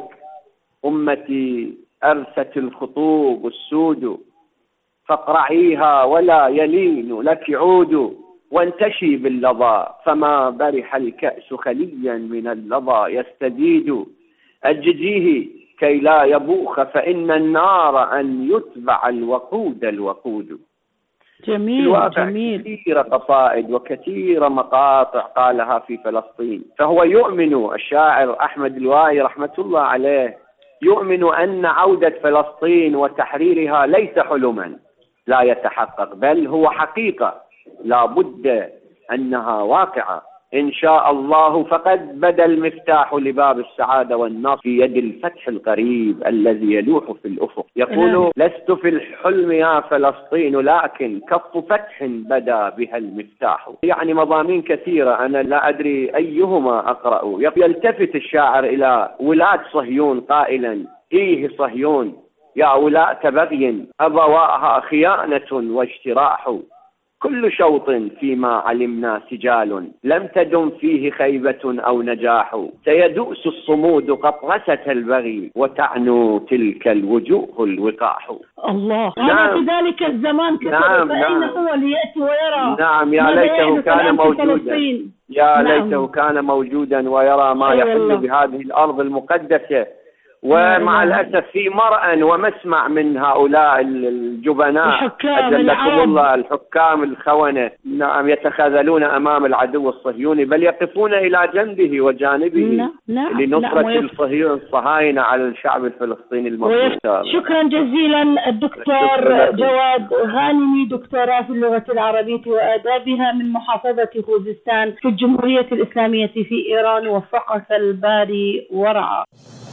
أمتي أرست الخطوب السود، فاقرعيها ولا يلين لك عود، وانتشي باللظى فما برح الكأس خليا من اللظى يستزيد، أججيه كي لا يبوخ فإن النار أن يتبع الوقود الوقود. جميل جميل. كثير قصائد وكثير مقاطع قالها في فلسطين. فهو يؤمن الشاعر أحمد الوائلي رحمة الله عليه، يؤمن أن عودة فلسطين وتحريرها ليس حلما لا يتحقق، بل هو حقيقة لا بد أنها واقعة، إن شاء الله فقد بدا المفتاح لباب السعادة والنصر في يد الفتح القريب الذي يلوح في الأفق. يقول لست في الحلم يا فلسطين لكن كف فتح بدا بها المفتاح. يعني مضامين كثيرة أنا لا أدري أيهما أقرأ. يلتفت الشاعر إلى ولاة صهيون قائلا إيه صهيون يا ولاة بغي أبواها خيانة واجتراح، كل شوط فيما علمنا سجال لم تدم فيه خيبة أو نجاح، سيدوس الصمود قطرسة البغي وتعنو تلك الوجوه الوقاح. الله. نعم. في ذلك الزمان كتب نعم. فأين نعم. هو ليأتي ويرى. نعم. يا ليته كان موجودا. يا نعم. ليته كان موجودا ويرى ما يحل بهذه الأرض المقدسة. ومع الأسف في مرأى ومسمع من هؤلاء الجبناء أجلكم الله الحكام الخونة، نعم، يتخاذلون أمام العدو الصهيوني بل يقفون إلى جنبه وجانبه نعم. لنصرة نعم. الصهاينة على الشعب الفلسطيني المظلوم. شكرا جزيلا الدكتور جواد غانمي، دكتوراه في اللغة العربية وآدابها من محافظة خوزستان في الجمهورية الإسلامية في إيران، وفقك الباري ورعاه.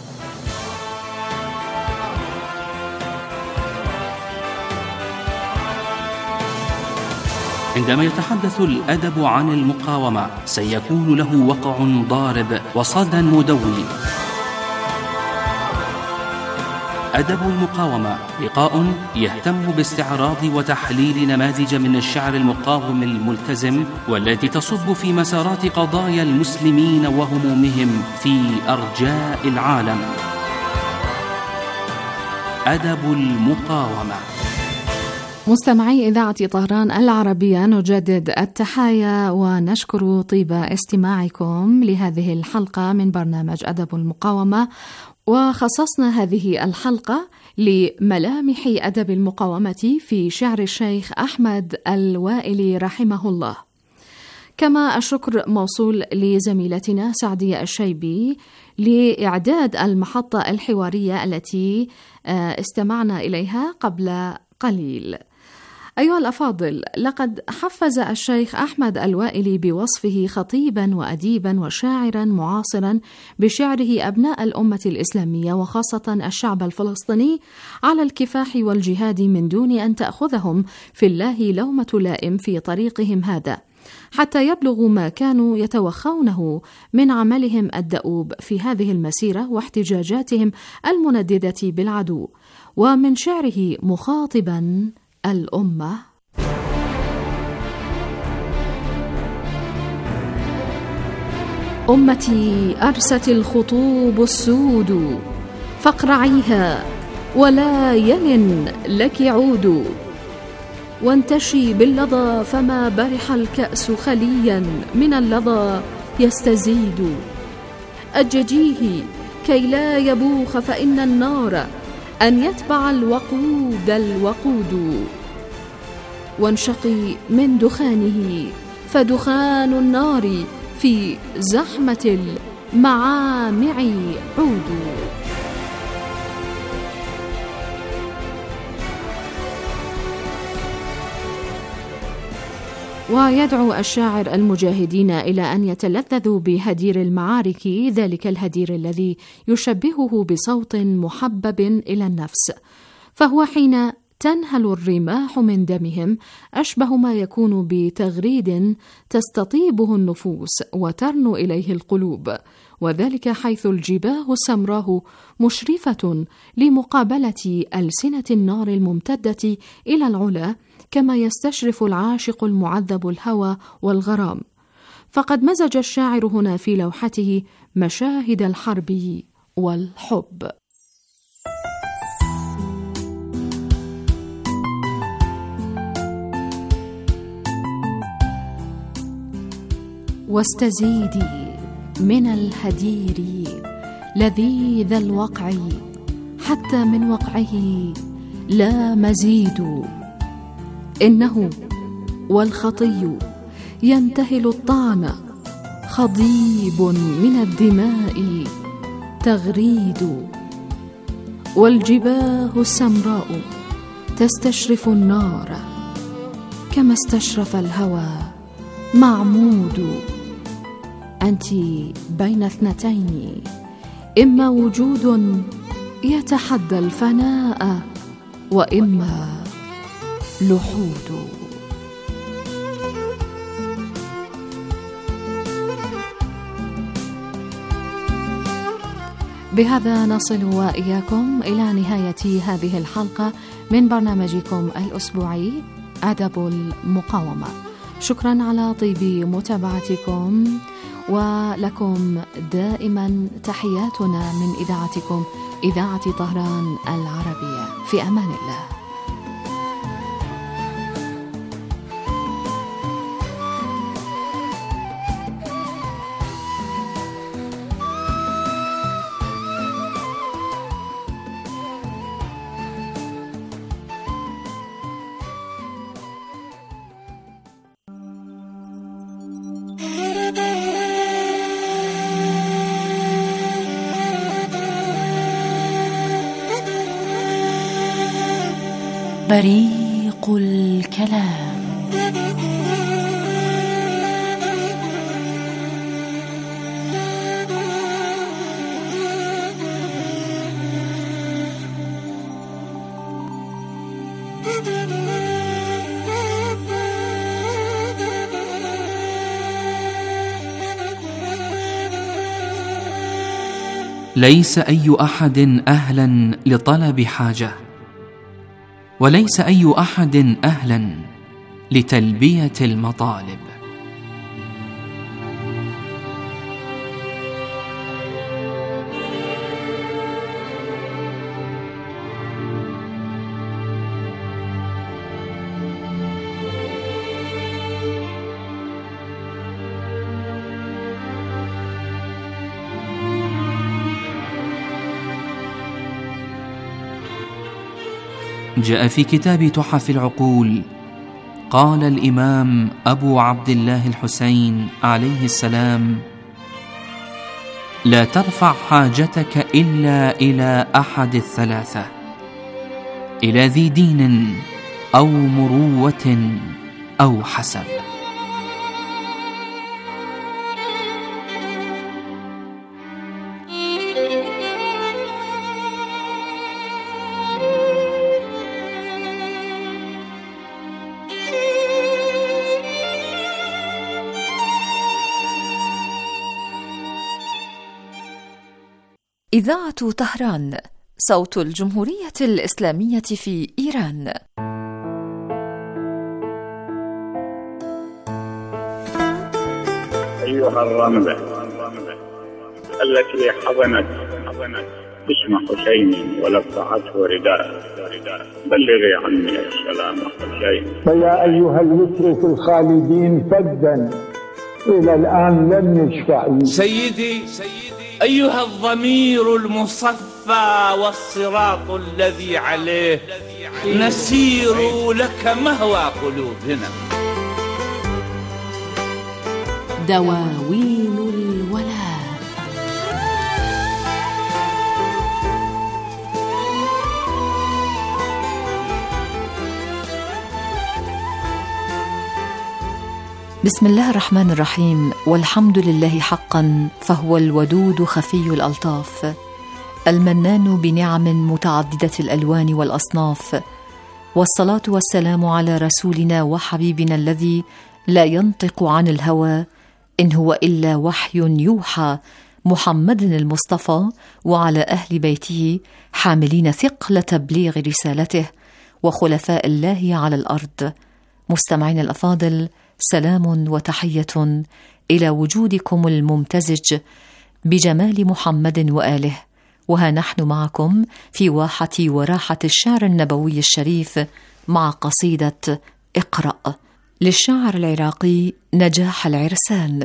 عندما يتحدث الأدب عن المقاومة سيكون له وقع ضارب وصدى مدوي. أدب المقاومة لقاء يهتم باستعراض وتحليل نماذج من الشعر المقاوم الملتزم والتي تصب في مسارات قضايا المسلمين وهمومهم في أرجاء العالم. أدب المقاومة. مستمعي إذاعة طهران العربية، نجدد التحايا ونشكر طيب استماعكم لهذه الحلقة من برنامج أدب المقاومة، وخصصنا هذه الحلقة لملامح أدب المقاومة في شعر الشيخ أحمد الوائلي رحمه الله. كما الشكر موصول لزميلتنا سعدية الشيبي لإعداد المحطة الحوارية التي استمعنا إليها قبل قليل. أيها الأفاضل، لقد حفز الشيخ أحمد الوائلي بوصفه خطيبا وأديبا وشاعرا معاصرا بشعره أبناء الأمة الإسلامية وخاصة الشعب الفلسطيني على الكفاح والجهاد من دون أن تأخذهم في الله لومة لائم في طريقهم هذا، حتى يبلغوا ما كانوا يتوخونه من عملهم الدؤوب في هذه المسيرة واحتجاجاتهم المنددة بالعدو. ومن شعره مخاطبا الأمة: أمتي أرست الخطوب السود، فاقرعيها ولا يلن لك عود، وانتشي باللظى فما برح الكأس خليا من اللظى يستزيد، أججيه كي لا يبوخ فإن النار أن يتبع الوقود الوقود، وانشقي من دخانه فدخان النار في زحمة المعامع عود. ويدعو الشاعر المجاهدين إلى أن يتلذذوا بهدير المعارك، ذلك الهدير الذي يشبهه بصوت محبب إلى النفس، فهو حين تنهل الرماح من دمهم أشبه ما يكون بتغريد تستطيبه النفوس وترنو إليه القلوب، وذلك حيث الجباه السمراء مشرفة لمقابلة ألسنة النار الممتدة إلى العلا، كما يستشرف العاشق المعذب الهوى والغرام. فقد مزج الشاعر هنا في لوحته مشاهد الحرب والحب. واستزيدي من الهدير لذيذ الوقع، حتى من وقعه لا مزيد، إنه والخطي ينتهل الطعن، خضيب من الدماء تغريد، والجباه السمراء تستشرف النار كما استشرف الهوى معمود، أنت بين اثنتين، إما وجود يتحدى الفناء وإما لحود. بهذا نصل وإياكم إلى نهاية هذه الحلقة من برنامجكم الأسبوعي أدب المقاومة. شكرا على طيب متابعتكم، ولكم دائما تحياتنا من إذاعتكم إذاعة طهران العربية. في أمان الله. بريق الكلام. ليس أي أحد أهلا لطلب حاجة، وليس أي أحد أهلا لتلبية المطالب. جاء في كتاب تحف العقول، قال الإمام أبو عبد الله الحسين عليه السلام: لا ترفع حاجتك إلا إلى أحد الثلاثة، إلى ذي دين أو مروة أو حسب. إذاعة طهران، صوت الجمهورية الإسلامية في إيران. أيها الرملة التي حضنت اسم حسين ولفعته رداء، بلغي عني السلام حسين. فيا أيها اليسر الخالدين فدا إلى الآن لم يشفعوا. سيدي أيها الضمير المصفى والصراط الذي عليه نسير لك مهوى قلوبنا. دواوين الولاء. بسم الله الرحمن الرحيم، والحمد لله حقا، فهو الودود خفي الألطاف، المنان بنعم متعددة الألوان والأصناف، والصلاة والسلام على رسولنا وحبيبنا الذي لا ينطق عن الهوى إن هو إلا وحي يوحى، محمد المصطفى، وعلى أهل بيته حاملين ثقل تبليغ رسالته، وخلفاء الله على الأرض. مستمعين الأفاضل، سلام وتحية إلى وجودكم الممتزج بجمال محمد وآله. وها نحن معكم في واحة وراحة الشعر النبوي الشريف مع قصيدة اقرأ للشاعر العراقي نجاح العرسان.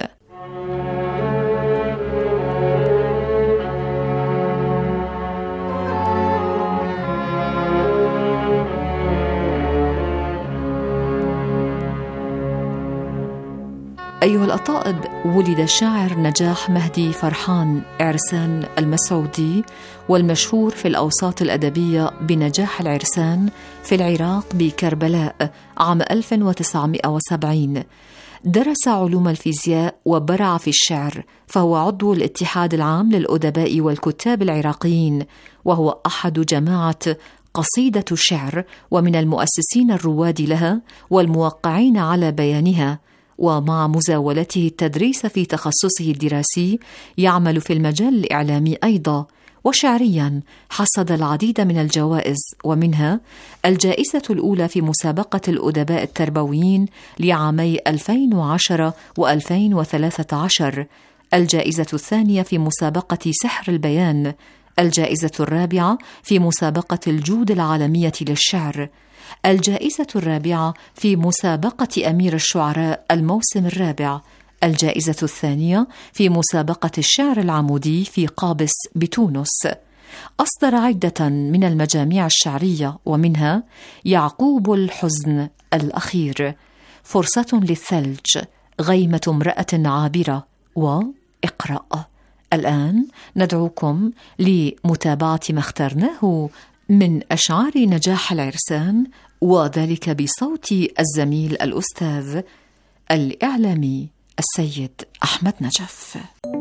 أيها الأطائب، ولد الشاعر نجاح مهدي فرحان عرسان المسعودي، والمشهور في الأوساط الأدبية بنجاح العرسان، في العراق بكربلاء عام ألف وتسعمائة وسبعين. درس علوم الفيزياء وبرع في الشعر، فهو عضو الاتحاد العام للأدباء والكتاب العراقيين، وهو أحد جماعة قصيدة شعر، ومن المؤسسين الرواد لها والموقعين على بيانها. ومع مزاولته التدريس في تخصصه الدراسي يعمل في المجال الإعلامي أيضا. وشعريا حصد العديد من الجوائز، ومنها الجائزة الأولى في مسابقة الأدباء التربويين لعامي ألفين وعشرة وألفين وثلاثة عشر، الجائزة الثانية في مسابقة سحر البيان، الجائزة الرابعة في مسابقة الجود العالمية للشعر، الجائزة الرابعة في مسابقة أمير الشعراء الموسم الرابع، الجائزة الثانية في مسابقة الشعر العمودي في قابس بتونس. أصدر عدة من المجاميع الشعرية، ومنها يعقوب الحزن الأخير، فرصة للثلج، غيمة امرأة عابرة، وإقرأ. الآن ندعوكم لمتابعة ما اخترناه من أشعار نجاح العرسان، وذلك بصوت الزميل الأستاذ الإعلامي السيد أحمد نجف.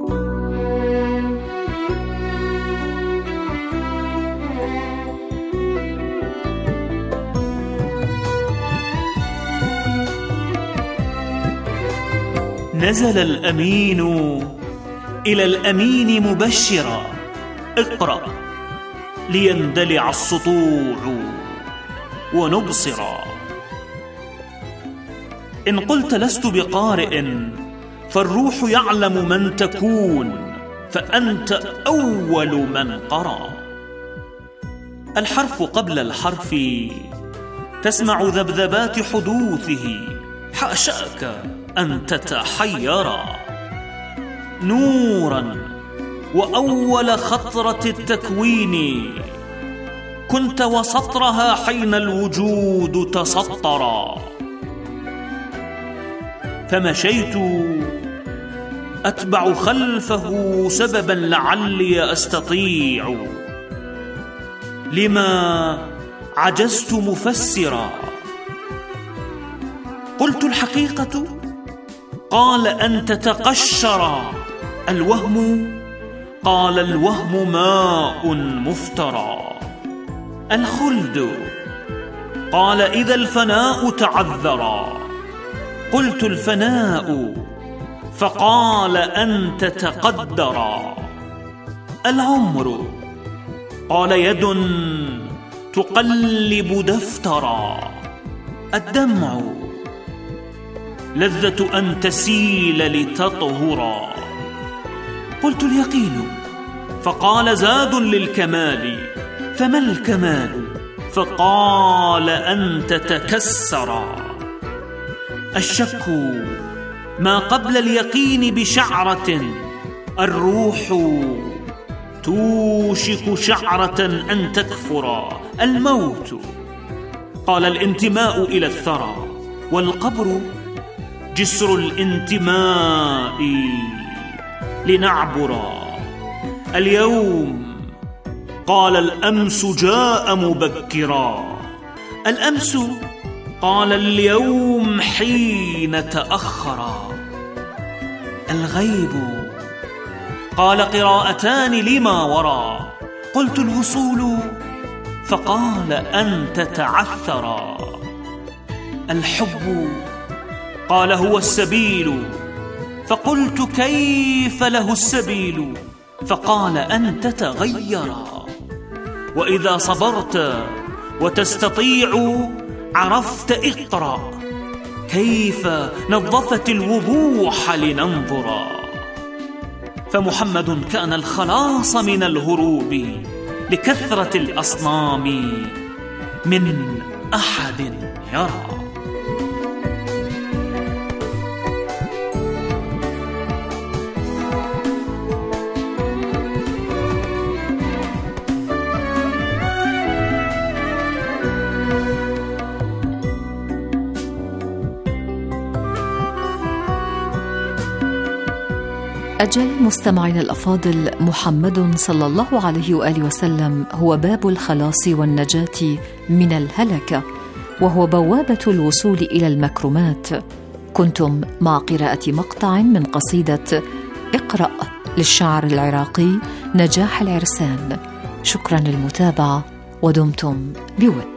نزل الأمين إلى الأمين مبشرا، اقرأ ليندلع السطوع ونبصرا. إن قلت لست بقارئ فالروح يعلم من تكون، فأنت أول من قرأ. الحرف قبل الحرف تسمع ذبذبات حدوثه، حاشاك أن تتحيرا. نورا وأول خطرة التكوين كنت، وسطرها حين الوجود تسطرا. فمشيت أتبع خلفه سببا لعلي أستطيع، لما عجزت مفسرا. قلت الحقيقة، قال أن تتقشر. الوهم، قال الوهم ماء مفترى. الخلد، قال إذا الفناء تعذرا. قلت الفناء، فقال أن تتقدرا. العمر، قال يد تقلب دفترا. الدمع، لذة أن تسيل لتطهرا. قلت اليقين، فقال زاد للكمال. فما الكمال؟ فقال أن تتكسرا. الشك، ما قبل اليقين بشعرة. الروح، توشك شعرة أن تكفرا. الموت، قال الانتماء إلى الثرى. والقبر، جسر الانتماء لنعبرا. اليوم، قال الأمس جاء مبكرا. الأمس، قال اليوم حين تأخرا. الغيب، قال قراءتان لما وراء. قلت الوصول، فقال أن تتعثرا. الحب، قال هو السبيل. فقلت كيف له السبيل؟ فقال أن تتغيرا. وإذا صبرت وتستطيع عرفت، اقرأ كيف نظفت الوضوح لننظرا. فمحمد كان الخلاص من الهروب لكثرة الأصنام من أحد يرى. أجل مستمعين الأفاضل، محمد صلى الله عليه وآله وسلم هو باب الخلاص والنجاة من الهلكة، وهو بوابة الوصول إلى المكرمات. كنتم مع قراءة مقطع من قصيدة اقرأ للشاعر العراقي نجاح العرسان. شكرا للمتابعة ودمتم بود.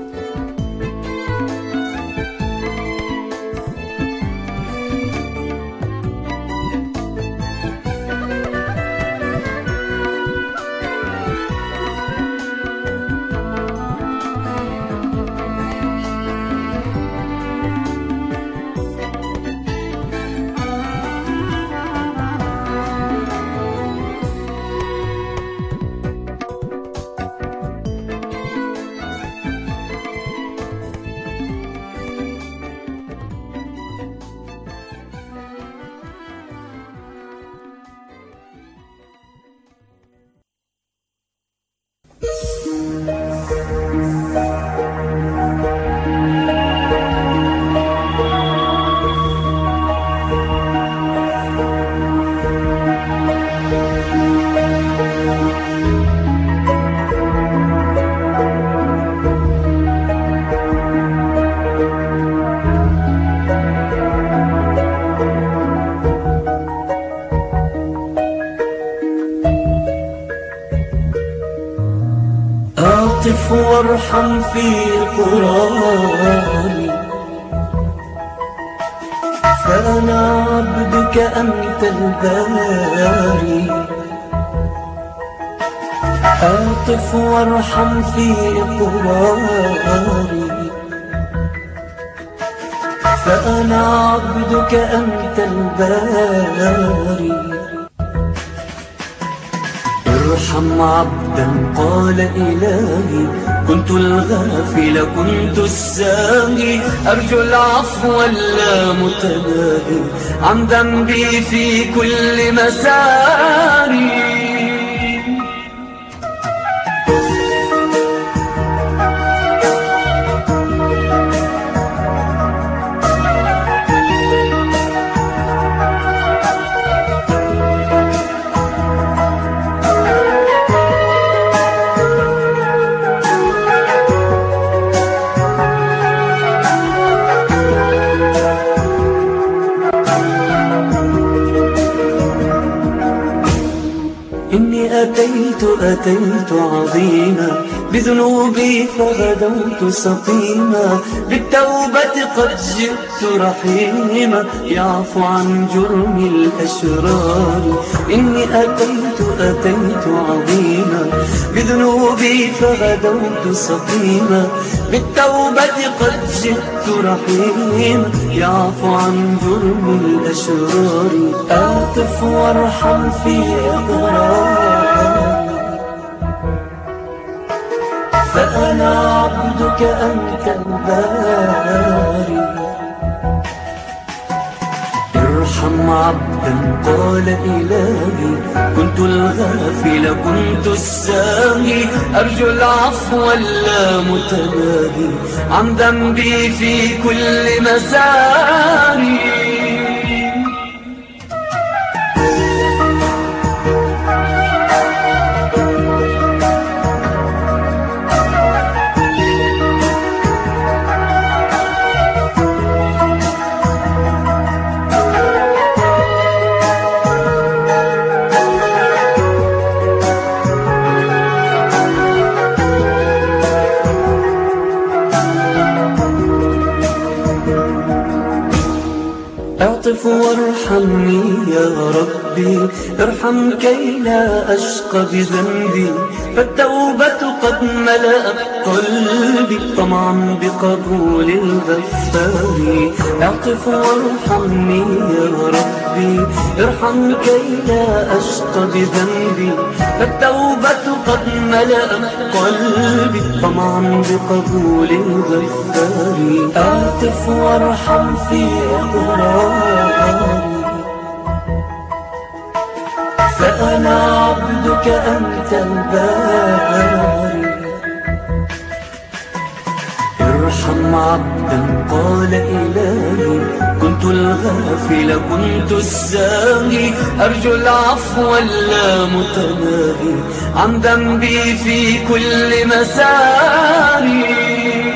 أعطف وارحم في قراري، فأنا عبدك أنت الباري. أعطف وارحم في قراري، فأنا عبدك أنت الباري. ارحم عبدا قال إلهي، كنت الغافل كنت الساهي، أرجو العفو اللامتناهي عن ذنبي في كل مساري. أتيت أتيت عظيما بذنوبي فغدوت سقيما، بالتوبة قد جئت رحيما يعفو عن جرم الأشرار. إني أتيت أتيت عظيما بذنوبي فغدوت سقيما، بالتوبة قد جئت رحيما يعفو عن جرم الأشرار. أعطف وارحم في إقراري، فأنا عبدك أنت الباري. ارحم عبدا قال إلهي، كنت الغافل كنت الساهي، أرجو العفو اللامتناهي عن ذنبي في كل مساري. اعطف وارحمني يا ربي، ارحم كي لا أشقى بذنبي، فالتوبة قد ملأت قلبي طمعا بقبول الغفار. اعطف وارحمني يا ربي، ارحم كي لا أشقى بذنبي، فالتوبة قد ملأت قلبي طمعا بقبول الغفار. اعطف وارحم في إقراري، فأنا عبدك أنت الباري. ارحم عبدا قال إلهي، كنت الغافل كنت الساهي، أرجو العفو اللامتناهي عن ذنبي في كل مساري.